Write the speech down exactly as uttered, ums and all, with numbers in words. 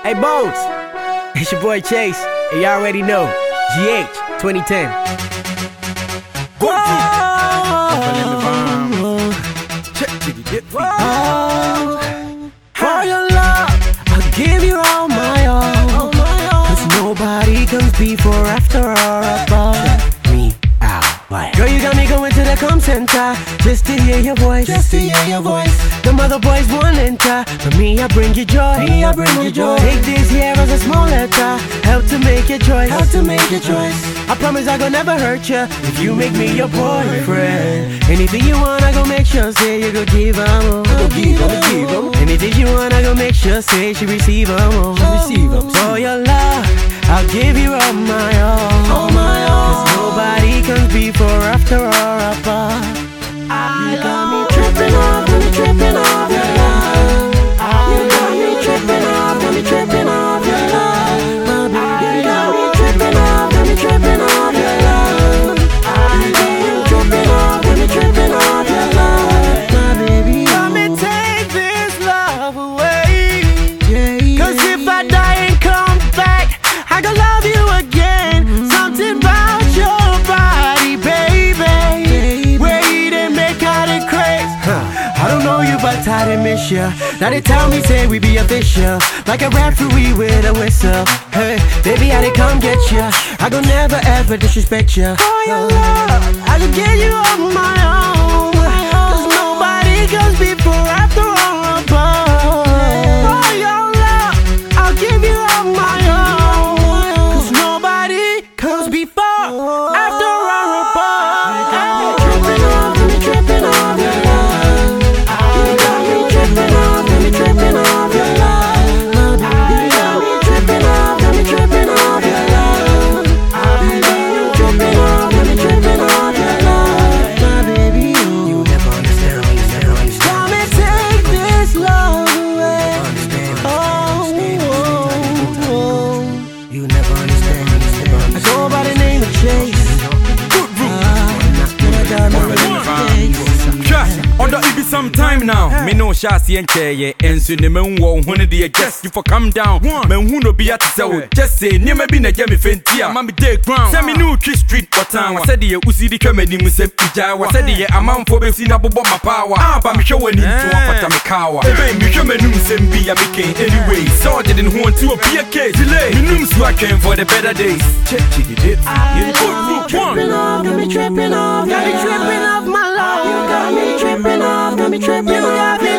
Hey Bones, it's your boy Chase, and y'all already know, G H twenty ten. Whoa. Whoa. For your love, I'll give you all my all. Cause nobody comes before, after, or above me. Ow. Girl, you got me going to the com center just to hear your voice, just to hear your voice. The mother boys won't enter, but me I bring you joy, me I bring you joy. Take this here as a small letter, help to make your choice, help to make your choice. I promise I gon' never hurt you if you make me your boyfriend. Anything you want, I gon' make sure say you go give 'em, oh. Go give 'em, give 'em. Anything you want, I gon' make sure say she receive 'em, oh. Receive 'em. For your love, I'll give you all my all, all my all. Cause nobody comes before, after, or above. You got me tripping off, got me tripping off your love. You got me tripping off, got me tripping off your love. My baby, you got me tripping off, got me tripping off your love. You got me tripping off, got me tripping off your love. My baby, let me take this love away. Cause if I die and come back, I gon' love you again. Something about your body, baby. Wait and make out it crazy. I don't know you, but I didn't miss ya. Now they tell me, say we be official, like a referee with a whistle. Hey, baby, I did come get ya. I gon' never ever disrespect ya. For your love, I could give you all my own. Cause nobody comes before, after, or above. For your love, I'll give you all my own. Cause nobody comes before, after, or above. You got me tripping off, got me tripping off your love. You got me tripping off, got me tripping off your love. My baby, you got me tripping off, got me tripping off your love. You got me tripping off, got me tripping off your love. My baby, you, you never understand, you never understand. Come and take this love away. Oh, oh, oh. You never understand, you never understand. I go by the name of Chase. Although it be some time now, me no shasi and chair, and soon the men won't want to just you for come down. Men who no be at the just say, never been a jammy fentia, mammy day ground. Send me new tree street, but I said the Uzi the comedy Musep Ija, was said the amount for being up my power. Ah, but I'm showing him to a Patamicawa. Hey, me come and send be a making anyway. So I didn't want to appear case delay. The news working for the better days. Check it, it. You put tripping off, got me tripping off, got me tripping off my love. You got me tripping off, got me tripping off.